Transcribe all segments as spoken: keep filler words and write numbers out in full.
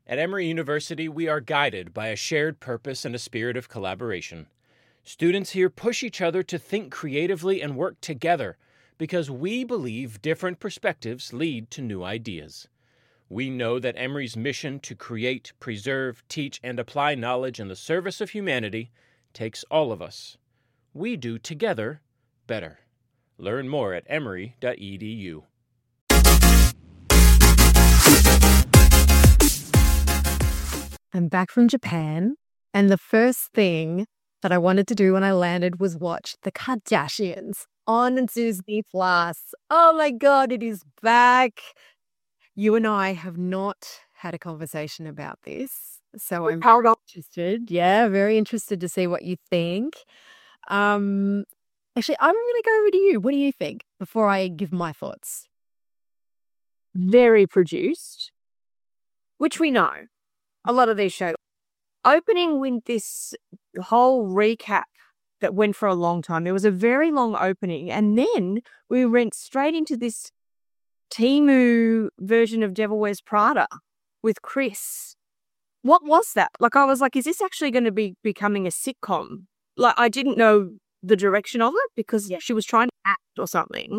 At Emory University, we are guided by a shared purpose and a spirit of collaboration. Students here push each other to think creatively and work together because we believe different perspectives lead to new ideas. We know that Emory's mission to create, preserve, teach, and apply knowledge in the service of humanity takes all of us. We do together better. Learn more at emory dot e d u. I'm back from Japan, and the first thing that I wanted to do when I landed was watch The Kardashians on Disney Plus. Oh my God, it is back. You and I have not had a conversation about this, so I'm very interested. Yeah, very interested to see what you think. Um, actually, I'm going to go over to you. What do you think before I give my thoughts? Very produced, which we know. A lot of these shows. Opening with this whole recap that went for a long time. There was a very long opening. And then we went straight into this Temu version of Devil Wears Prada with Chris. What was that? Like, I was like, is this actually going to be becoming a sitcom? Like, I didn't know the direction of it because yeah. she was trying to act or something.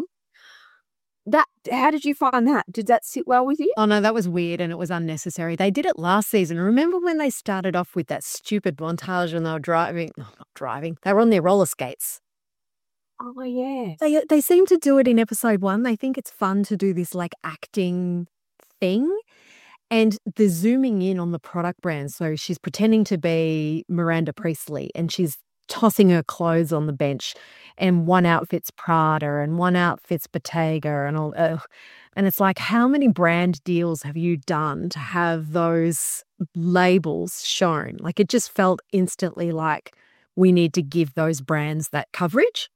That, how did you find that? Did that sit well with you? Oh, no, that was weird and it was unnecessary. They did it last season. Remember when they started off with that stupid montage and they were driving, no, not driving, they were on their roller skates. Oh, yeah. They, they seem to do it in episode one. They think it's fun to do this like acting thing. And the zooming in on the product brand. So she's pretending to be Miranda Priestly and she's tossing her clothes on the bench, and one outfit's Prada and one outfit's Bottega and all. Uh, and it's like, how many brand deals have you done to have those labels shown? Like, it just felt instantly like we need to give those brands that coverage.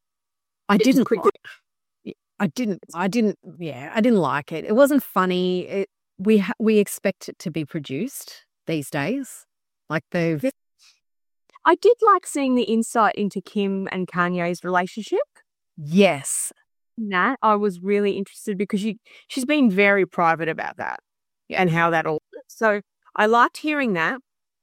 I didn't. Like, I didn't. I didn't. Yeah, I didn't like it. It wasn't funny. It, we ha- we expect it to be produced these days. Like they've. I did like seeing the insight into Kim and Kanye's relationship. Yes. That I was really interested because she, she's been very private about that and how that all. So I liked hearing that.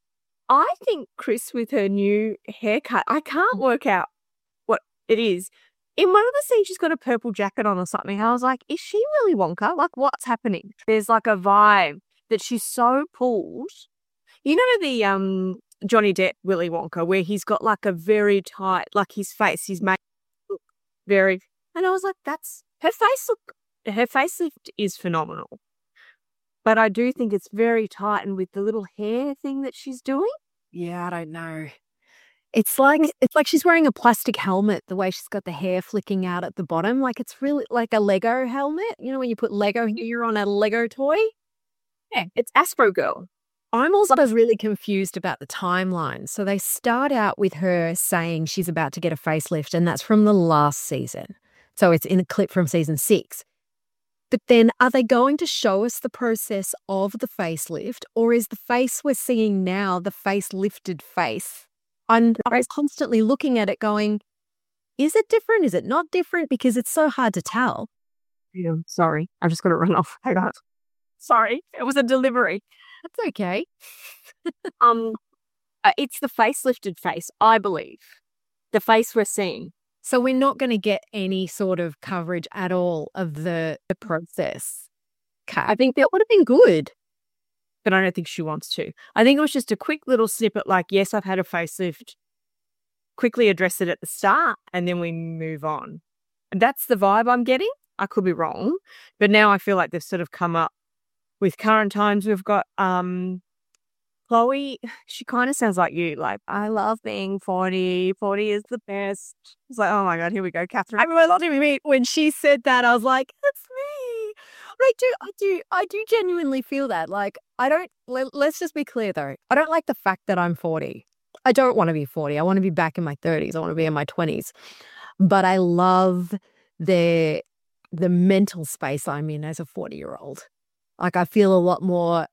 I think Chris with her new haircut, I can't work out what it is. In one of the scenes, she's got a purple jacket on or something. I was like, is she Willy Wonka? Like, what's happening? There's like a vibe that she's so pulled. You know the um. Johnny Depp, Willy Wonka, where he's got like a very tight, like his face, he's made look very, and I was like, that's, her face look, her facelift is phenomenal. But I do think it's very tight, and with the little hair thing that she's doing. Yeah, I don't know. It's like, it's like she's wearing a plastic helmet, the way she's got the hair flicking out at the bottom. Like it's really like a Lego helmet. You know, when you put Lego here on a Lego toy? Yeah, it's Astro Girl. I'm also really confused about the timeline. So they start out with her saying she's about to get a facelift, and that's from the last season. So it's in a clip from season six. But then are they going to show us the process of the facelift, or is the face we're seeing now the facelifted face? I'm, I'm constantly looking at it going, is it different? Is it not different? Because it's so hard to tell. Yeah, sorry. I've just got to run off. Hang on. Sorry. It was a delivery. That's okay. um, uh, it's the facelifted face, I believe. The face we're seeing. So we're not going to get any sort of coverage at all of the, the process. Okay. I think that would have been good. But I don't think she wants to. I think it was just a quick little snippet like, yes, I've had a facelift. Quickly address it at the start and then we move on. And that's the vibe I'm getting. I could be wrong. But now I feel like they've sort of come up with current times. We've got um, Chloe. She kind of sounds like you. Like, I love being forty. forty is the best. It's like, oh my God, here we go, Catherine. I remember when she said that, I was like, that's me. But I do, I do, I do genuinely feel that. Like, I don't, let, let's just be clear though. I don't like the fact that I'm forty. I don't want to be forty. I want to be back in my thirties. I want to be in my twenties. But I love the, the mental space I'm in as a forty-year-old. Like, I feel a lot more,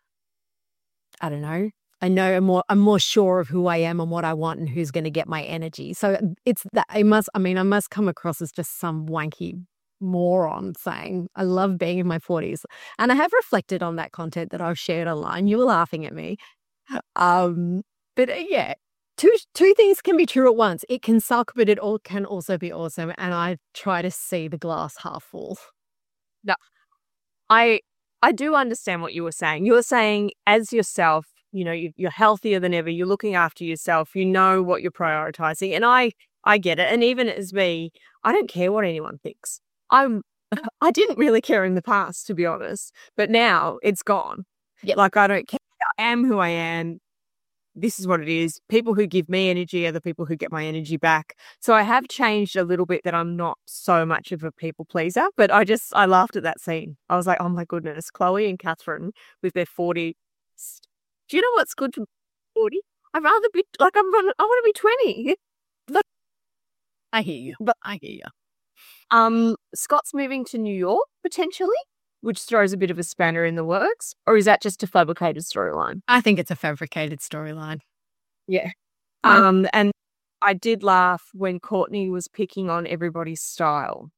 I don't know. I know I'm more, I'm more sure of who I am and what I want and who's going to get my energy. So it's that I must, I mean, I must come across as just some wanky moron saying, I love being in my forties. And I have reflected on that content that I've shared online. You were laughing at me. Um, but uh, yeah, two two things can be true at once. It can suck, but it all can also be awesome. And I try to see the glass half full. No, I I do understand what you were saying. You were saying as yourself, you know, you, you're healthier than ever. You're looking after yourself. You know what you're prioritizing. And I, I get it. And even as me, I don't care what anyone thinks. I'm, I didn't really care in the past, to be honest. But now it's gone. Yep. Like, I don't care. I am who I am. This is what it is. People who give me energy are the people who get my energy back. So I have changed a little bit that I'm not so much of a people pleaser, but I just, I laughed at that scene. I was like, oh my goodness, Chloe and Catherine with their forty. Do you know what's good for forty? I'd rather be, like, I'm, I want to be twenty. But, I hear you. But I hear you. Um, Scott's moving to New York, potentially, which throws a bit of a spanner in the works. Or is that just a fabricated storyline? I think it's a fabricated storyline. Yeah. Um, and I did laugh when Courtney was picking on everybody's style.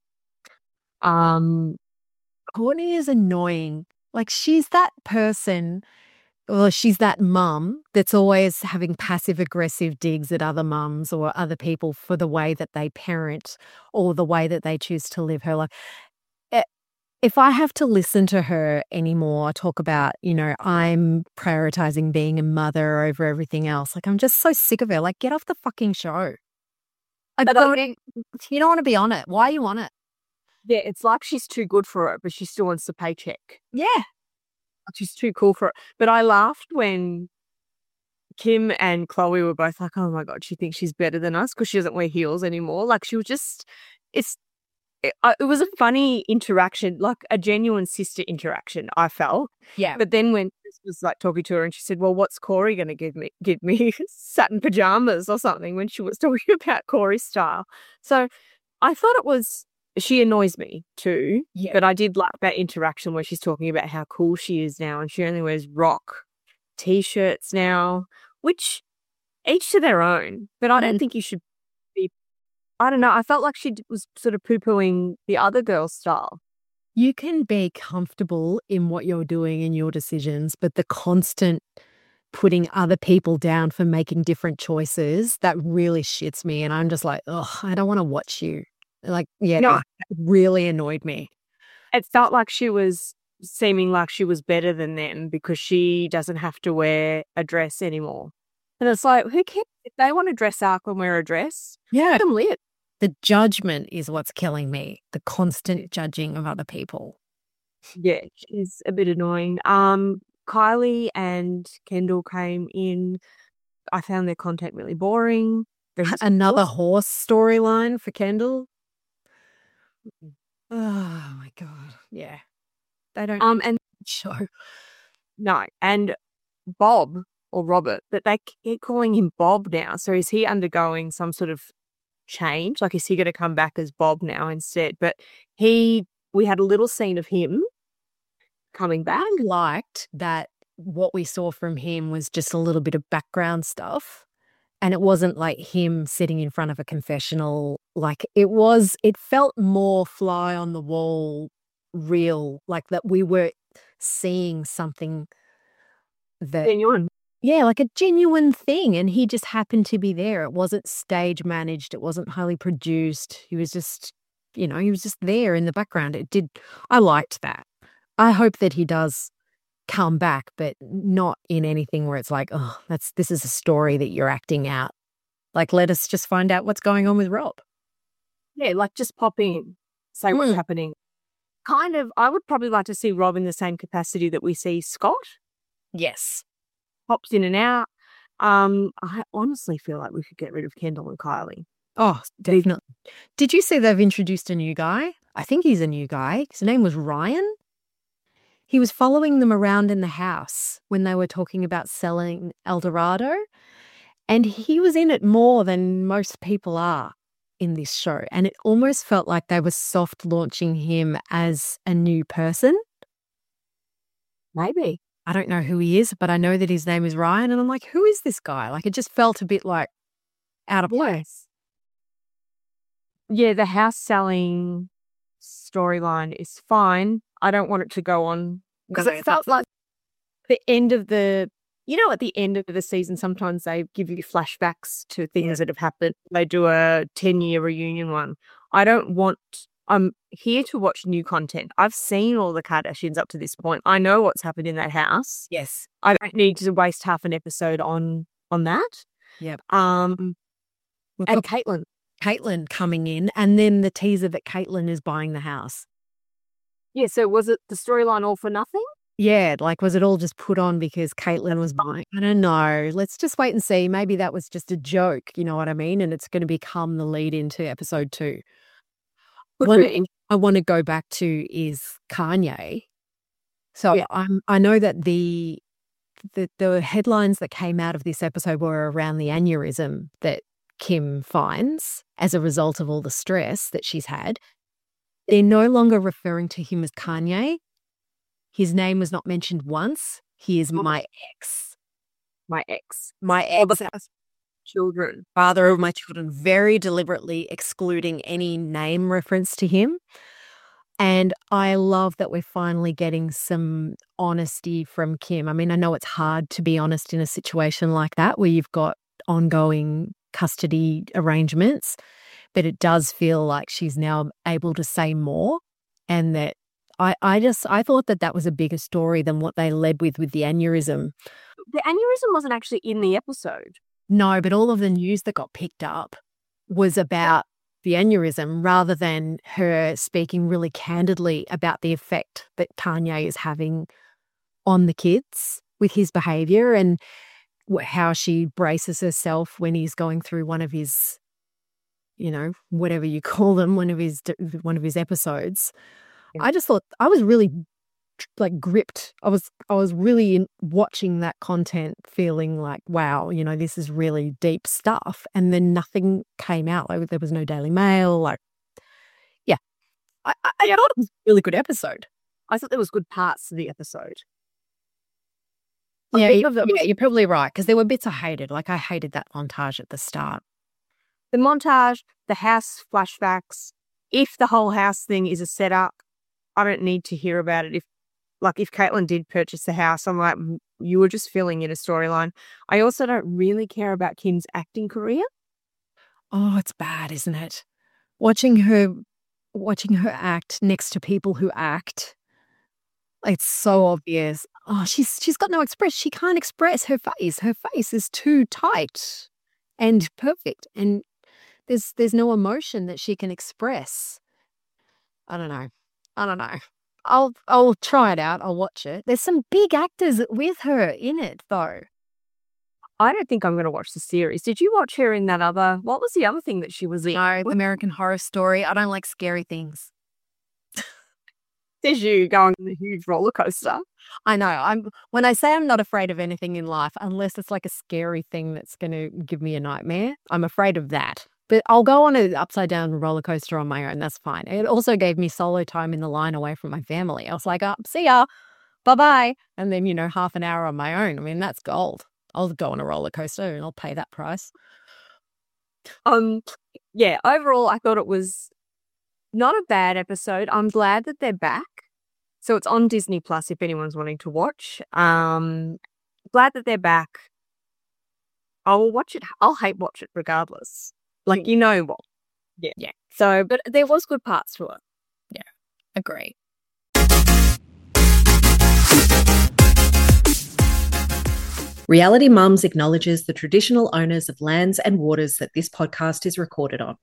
Um, Courtney is annoying. Like, she's that person, well, she's that mum that's always having passive aggressive digs at other mums or other people for the way that they parent or the way that they choose to live her life. If I have to listen to her anymore, talk about, you know, I'm prioritizing being a mother over everything else. Like, I'm just so sick of her. Like, get off the fucking show. I But I don't, think- you don't want to be on it. Why are you on it? yeah, it's like she's too good for it, but she still wants the paycheck. Yeah. Like, she's too cool for it. But I laughed when Kim and Chloe were both like, oh my God, she thinks she's better than us because she doesn't wear heels anymore. Like, she was just, it's, it, uh, it was a funny interaction, like a genuine sister interaction, I felt. Yeah. But then when Chris was like talking to her and she said, well, what's Corey going to give me? Give me satin pajamas or something when she was talking about Corey's style. So I thought it was, she annoys me too. Yeah. But I did like that interaction where she's talking about how cool she is now and she only wears rock t-shirts now, which each to their own. But I don't Mm. think you should be, I don't know. I felt like she d- was sort of poo-pooing the other girl's style. You can be comfortable in what you're doing and your decisions, but the constant putting other people down for making different choices, that really shits me. And I'm just like, oh, I don't want to watch you. Like, yeah, No. it really annoyed me. It felt like she was seeming like she was better than them because she doesn't have to wear a dress anymore. And it's like, who cares? If they want to dress up and wear a dress, Yeah. let them live. The judgment is what's killing me. The constant judging of other people. Yeah, she's a bit annoying. Um, Kylie and Kendall came in. I found their content really boring. Very Another horse storyline for Kendall. Oh my God. Yeah. They don't Um, and show. no, and Bob or Robert, but they keep calling him Bob now. So is he undergoing some sort of change? Like, is he going to come back as Bob now instead? But he, we had a little scene of him coming back. I liked that what we saw from him was just a little bit of background stuff. And it wasn't like him sitting in front of a confessional. Like, it was, it felt more fly on the wall, real, like that we were seeing something that, Genuine. yeah, like a genuine thing. And he just happened to be there. It wasn't stage managed. It wasn't highly produced. He was just, you know, he was just there in the background. It did, I liked that. I hope that he does come back, but not in anything where it's like, oh, that's, this is a story that you're acting out. Like, let us just find out what's going on with Rob. Yeah, like just pop in, say what's Mm. happening. Kind of, I would probably like to see Rob in the same capacity that we see Scott. Yes. Pops in and out. Um, I honestly feel like we could get rid of Kendall and Kylie. Oh, definitely. Did you see they've introduced a new guy? I think he's a new guy. His name was Ryan. He was following them around in the house when they were talking about selling Eldorado. And he was in it more than most people are in this show. And it almost felt like they were soft launching him as a new person. Maybe. I don't know who he is, but I know that his name is Ryan. And I'm like, who is this guy? Like, it just felt a bit like out of place. Yeah, the house selling storyline is fine. I don't want it to go on because No, it felt like the end of the, you know, at the end of the season, sometimes they give you flashbacks to things that have happened. They do a ten-year reunion one. I don't want, I'm here to watch new content. I've seen all the Kardashians up to this point. I know what's happened in that house. Yes. I don't need to waste half an episode on on that. Yep. Um, We've and got Caitlin. Caitlin coming in, and then the teaser that Caitlin is buying the house. Yeah, so was it the storyline all for nothing? Yeah, like, was it all just put on because Caitlin was buying? I don't know. Let's just wait and see. Maybe that was just a joke, you know what I mean? And it's going to become the lead into episode two. One thing I want to go back to is Kanye. So Yeah. I'm, I know that the, the the headlines that came out of this episode were around the aneurysm that Kim finds as a result of all the stress that she's had. They're no longer referring to him as Kanye. His name was not mentioned once. He is my ex. My ex. My Or ex, the children. father of my children, very deliberately excluding any name reference to him. And I love that we're finally getting some honesty from Kim. I mean, I know it's hard to be honest in a situation like that where you've got ongoing custody arrangements, but it does feel like she's now able to say more, and that I, I just, I thought that that was a bigger story than what they led with with the aneurysm. The aneurysm wasn't actually in the episode. No, but all of the news that got picked up was about the aneurysm rather than her speaking really candidly about the effect that Kanye is having on the kids with his behavior and wh- how she braces herself when he's going through one of his, you know, whatever you call them, one of his one of his episodes. Yeah. I just thought I was really like gripped. I was I was really in watching that content feeling like, wow, you know, this is really deep stuff. And then nothing came out. Like there was no Daily Mail. Like, yeah, I, I, I thought it was a really good episode. I thought there was good parts to the episode. Yeah, bit you, of the- yeah, you're probably right because there were bits I hated. Like I hated that montage at the start. The montage, the house flashbacks, if the whole house thing is a setup, I don't need to hear about it. If Like, if Caitlin did purchase the house, I'm like, "Mm, you were just filling in a storyline." I also don't really care about Kim's acting career. Oh, it's bad, isn't it? Watching her, watching her act next to people who act, it's so obvious. Oh, she's she's got no express. She can't express her face. Her face is too tight and perfect, and there's there's no emotion that she can express. I don't know. I don't know. I'll I'll try it out. I'll watch it. There's some big actors with her in it, though. I don't think I'm going to watch the series. Did you watch her in that other, what was the other thing that she was in? No, American Horror Story. I don't like scary things. There's you going on the huge roller coaster. I know. I'm when I say I'm not afraid of anything in life, unless it's like a scary thing that's going to give me a nightmare, I'm afraid of that. But I'll go on an upside down roller coaster on my own. That's fine. It also gave me solo time in the line away from my family. I was like, oh, see ya, bye bye, and then you know half an hour on my own. I mean, that's gold. I'll go on a roller coaster and I'll pay that price. Um, yeah, overall, I thought it was not a bad episode. I'm glad that they're back. So it's on Disney Plus if anyone's wanting to watch. Um, glad that they're back. I'll watch it. I'll hate watch it regardless. Like, you know what? Yeah. Yeah. So, but there was good parts to it. Agree. Reality Mums acknowledges the traditional owners of lands and waters that this podcast is recorded on,